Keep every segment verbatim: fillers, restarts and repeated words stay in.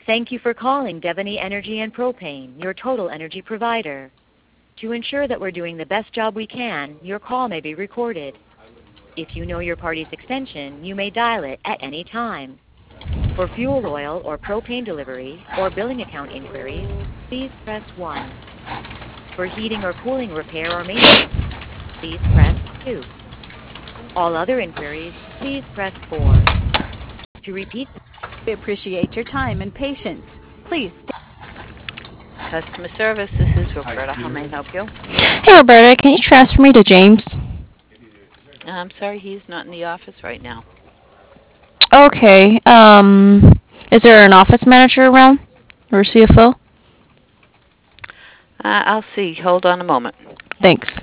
Thank you for calling Devaney Energy and Propane, your total energy provider. To ensure that we're doing the best job we can, your call may be recorded. If you know your party's extension, you may dial it at any time. For fuel oil or propane delivery or billing account inquiries, please press one. For heating or cooling repair or maintenance, please press two. All other inquiries, please press four. To repeat, We appreciate your time and patience. Please stay. Customer service, this is Roberta. How may I help you? Hey, Roberta, can you transfer me to James? I'm sorry, he's not in the office right now. Okay. Um, is there an office manager around or C F O? Uh, I'll see. Hold on a moment. Thanks.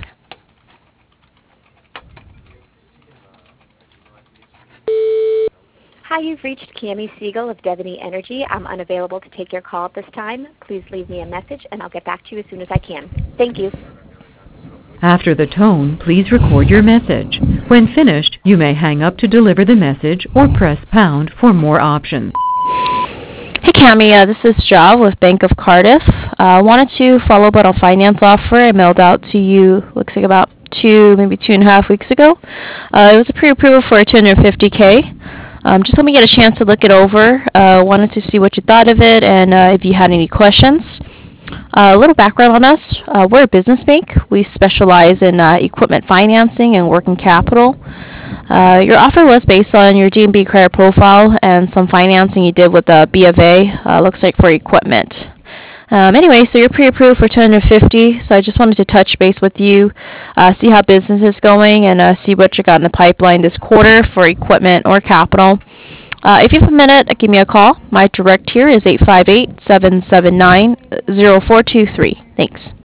Hi, you've reached Cami Siegel of Devaney Energy. I'm unavailable to take your call at this time. Please leave me a message, and I'll get back to you as soon as I can. Thank you. After the tone, please record your message. When finished, you may hang up to deliver the message or press pound for more options. Hey, Cami, uh, this is Jav with Bank of Cardiff. I uh, wanted to follow up on a finance offer I mailed out to you, looks like about two, maybe two and a half weeks ago. Uh, it was a pre-approval for two hundred fifty K. Um, just let me get a chance to look it over. Uh, wanted to see what you thought of it and uh, if you had any questions. Uh, a little background on us. Uh, we're a business bank. We specialize in uh, equipment financing and working capital. Uh, your offer was based on your D and B credit profile and some financing you did with the B of A, uh, looks like for equipment. Um, anyway, so you're pre-approved for two hundred fifty, so I just wanted to touch base with you, uh, see how business is going, and uh, see what you got in the pipeline this quarter for equipment or capital. Uh, if you have a minute, give me a call. My direct here is eight five eight, seven seven nine, zero four two three. Thanks.